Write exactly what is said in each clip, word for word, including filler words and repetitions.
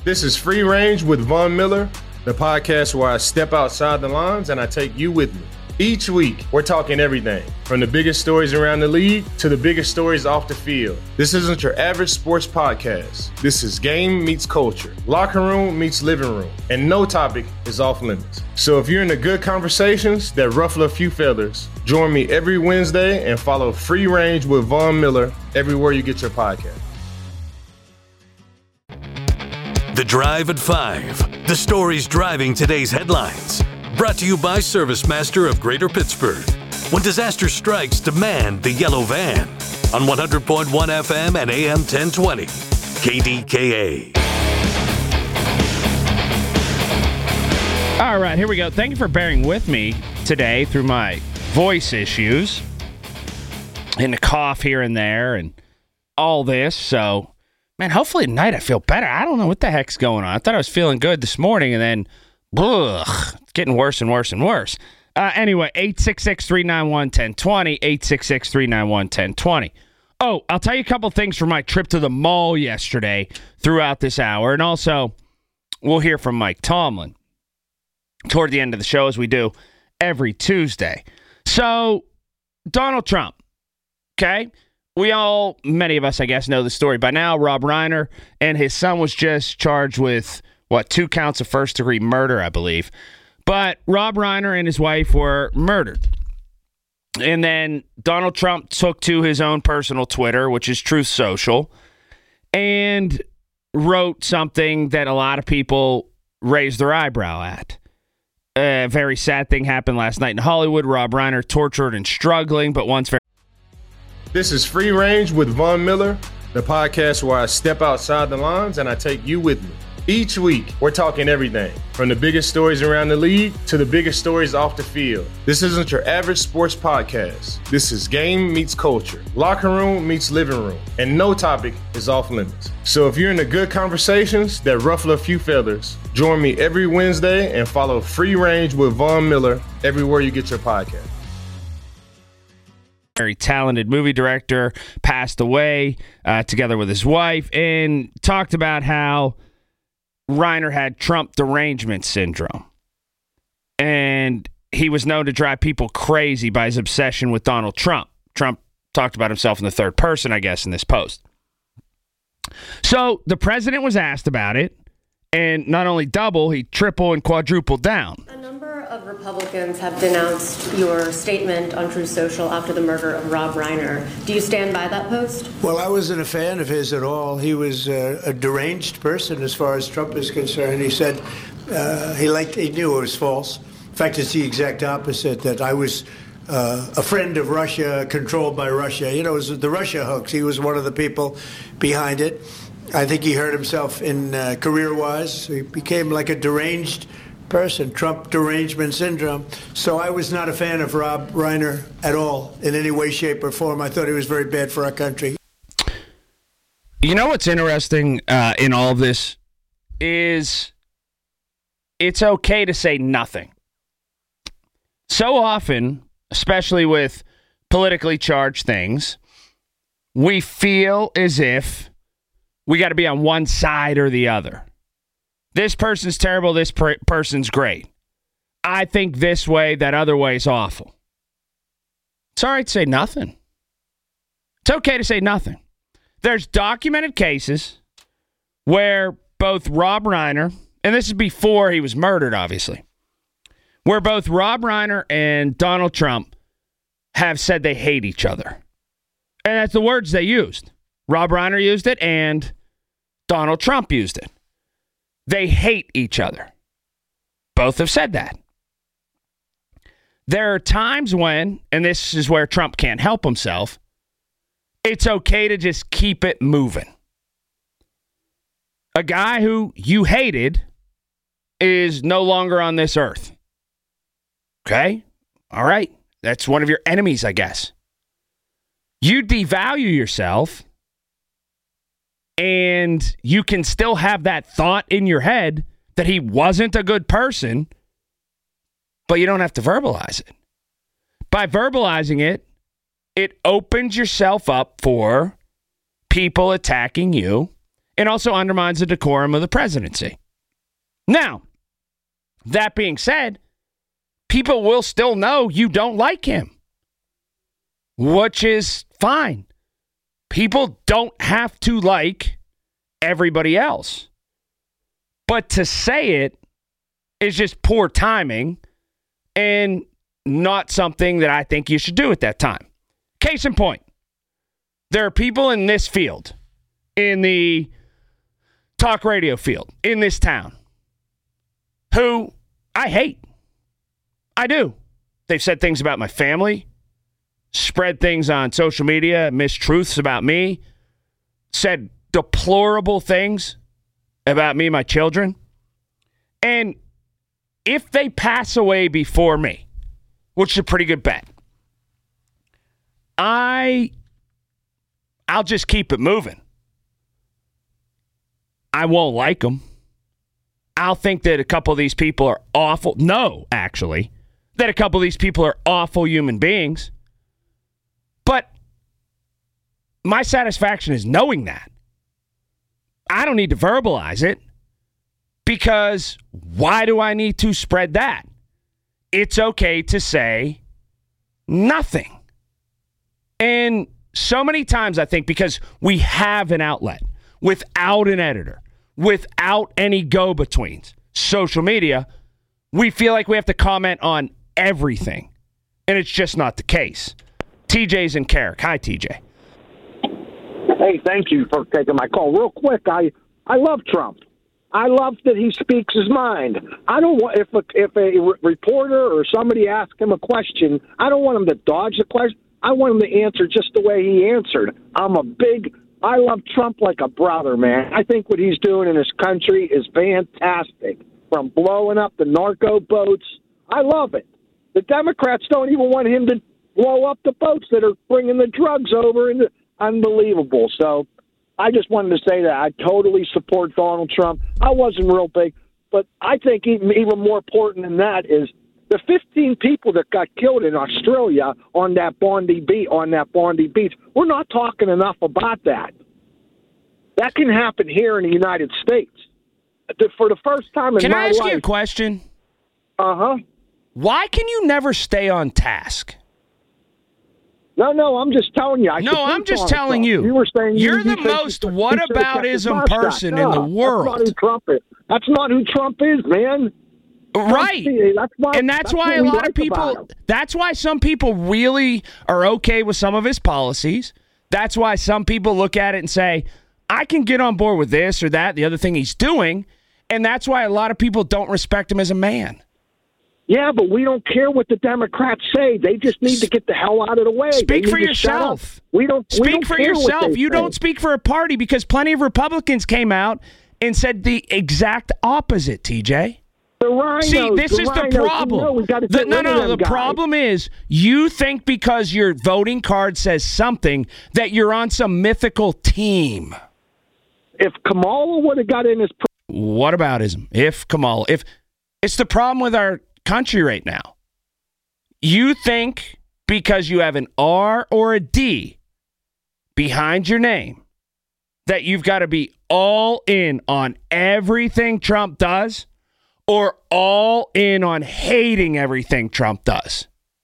This is Free Range with Von Miller, the podcast where I step outside the lines and I take you with me. Each week, we're talking everything, from the biggest stories around the league to the biggest stories off the field. This isn't your average sports podcast. This is game meets culture, locker room meets living room, and no topic is off limits. So if you're into good conversations that ruffle a few feathers, join me every Wednesday and follow Free Range with Von Miller everywhere you get your podcast. The Drive at Five, the stories driving today's headlines. Brought to you by ServiceMaster of Greater Pittsburgh. When disaster strikes, demand the yellow van. On one hundred point one F M and A M ten twenty, K D K A. All right, here we go. Thank you for bearing with me today through my voice issues and a cough here and there and all this. So, man, hopefully tonight I feel better. I don't know what the heck's going on. I thought I was feeling good this morning, and then, ugh, it's getting worse and worse and worse. Uh, anyway, eight six six, three nine one, one zero two zero, eight six six, three nine one, one zero two zero. Oh, I'll tell you a couple things from my trip to the mall yesterday throughout this hour, and also we'll hear from Mike Tomlin toward the end of the show, as we do every Tuesday. So, Donald Trump, okay? We all, many of us, I guess, know the story by now. Rob Reiner and his son was just charged with, what, two counts of first-degree murder, I believe. But Rob Reiner and his wife were murdered. And then Donald Trump took to his own personal Twitter, which is Truth Social, and wrote something that a lot of people raised their eyebrow at. A very sad thing happened last night in Hollywood. Rob Reiner tortured and struggling, but once very... This is Free Range with Von Miller, the podcast where I step outside the lines and I take you with me. Each week, we're talking everything, from the biggest stories around the league to the biggest stories off the field. This isn't your average sports podcast. This is game meets culture, locker room meets living room, and no topic is off limits. So if you're into good conversations that ruffle a few feathers, join me every Wednesday and follow Free Range with Von Miller everywhere you get your podcast. Very talented movie director, passed away uh, together with his wife, and talked about how Reiner had Trump derangement syndrome. And he was known to drive people crazy by his obsession with Donald Trump. Trump talked about himself in the third person, I guess, in this post. So the president was asked about it, and not only double, he triple and quadruple down. A number of Republicans have denounced your statement on Truth Social after the murder of Rob Reiner. Do you stand by that post? Well, I wasn't a fan of his at all. He was uh, a deranged person as far as Trump is concerned. He said uh, he liked, he knew it was false. In fact, it's the exact opposite, that I was uh, a friend of Russia, controlled by Russia. You know, it was the Russia hoax. He was one of the people behind it. I think he hurt himself in uh, career-wise. He became like a deranged person, Trump derangement syndrome. So I was not a fan of Rob Reiner at all, in any way, shape, or form. I thought he was very bad for our country. You know what's interesting uh, in all of this is it's okay to say nothing. So often, especially with politically charged things, we feel as if we got to be on one side or the other. This person's terrible, this per- person's great. I think this way, that other way is awful. It's all right to say nothing. It's okay to say nothing. There's documented cases where both Rob Reiner, and this is before he was murdered, obviously, where both Rob Reiner and Donald Trump have said they hate each other. And that's the words they used. Rob Reiner used it, and Donald Trump used it. They hate each other. Both have said that. There are times when, and this is where Trump can't help himself, it's okay to just keep it moving. A guy who you hated is no longer on this earth. Okay? All right. That's one of your enemies, I guess. You devalue yourself, and you can still have that thought in your head that he wasn't a good person, but you don't have to verbalize it. By verbalizing it, it opens yourself up for people attacking you and also undermines the decorum of the presidency. Now, that being said, people will still know you don't like him, which is fine. People don't have to like everybody else. But to say it is just poor timing and not something that I think you should do at that time. Case in point, there are people in this field, in the talk radio field, in this town, who I hate. I do. They've said things about my family, spread things on social media, mistruths about me, said deplorable things about me and my children. And if they pass away before me, which is a pretty good bet, I, I'll just keep it moving. I won't like them. I'll think that a couple of these people are awful. No, actually, that a couple of these people are awful human beings. But my satisfaction is knowing that. I don't need to verbalize it, because why do I need to spread that? It's okay to say nothing. And so many times I think because we have an outlet without an editor, without any go-betweens, social media, we feel like we have to comment on everything. And it's just not the case. T J's in Carrick. Hi, T J. Hey, thank you for taking my call. Real quick, I, I love Trump. I love that he speaks his mind. I don't want, if a, if a reporter or somebody asks him a question, I don't want him to dodge the question. I want him to answer just the way he answered. I'm a big, I love Trump like a brother, man. I think what he's doing in this country is fantastic. From blowing up the narco boats, I love it. The Democrats don't even want him to blow up the boats that are bringing the drugs over, and unbelievable. So I just wanted to say that I totally support Donald Trump. I wasn't real big, but I think even, even more important than that is the fifteen people that got killed in Australia on that Bondi beach. On that Bondi beach, we're not talking enough about that. That can happen here in the United States. For the first time in can my I ask life, you a question? Uh huh. Why can you never stay on task? No, no, I'm just telling you. I no, I'm just telling you. You were saying you're you, the you most you whataboutism person in the world. That's not who Trump is. That's not who Trump is, man. Right. That's why, and that's, that's why a lot lot like of people, that's why some people really are okay with some of his policies. That's why some people look at it and say, I can get on board with this or that, the other thing he's doing. And that's why a lot of people don't respect him as a man. Yeah, but we don't care what the Democrats say. They just need to get the hell out of the way. Speak for yourself. We don't speak we don't for care yourself. You say. don't speak for a party, because plenty of Republicans came out and said the exact opposite, T J. The rhinos, See, this the is rhinos, the problem. You know, we gotta the, get no, rid no, of no. them The guys. problem is you think because your voting card says something that you're on some mythical team. If Kamala would have got in his... What aboutism? If Kamala... If it's the problem with our country right now. You think because you have an R or a D behind your name that you've got to be all in on everything Trump does, or all in on hating everything Trump does.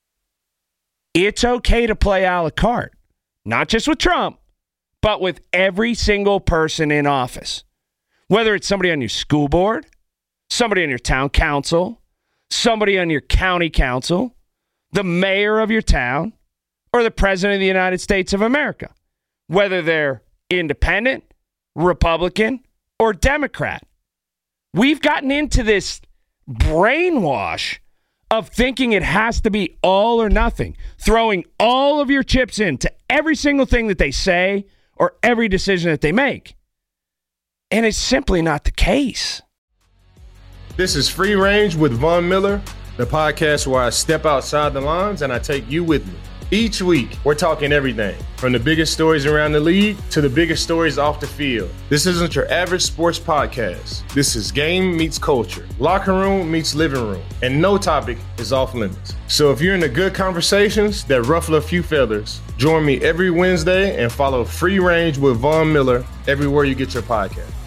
It's okay to play a la carte, not just with Trump, but with every single person in office. Whether it's somebody on your school board, somebody on your town council, somebody on your county council, the mayor of your town, or the president of the United States of America. Whether they're independent, Republican, or Democrat. We've gotten into this brainwash of thinking it has to be all or nothing, throwing all of your chips into every single thing that they say or every decision that they make. And it's simply not the case. This is Free Range with Von Miller, the podcast where I step outside the lines and I take you with me. Each week, we're talking everything from the biggest stories around the league to the biggest stories off the field. This isn't your average sports podcast. This is game meets culture, locker room meets living room, and no topic is off limits. So if you're into good conversations that ruffle a few feathers, join me every Wednesday and follow Free Range with Von Miller everywhere you get your podcast.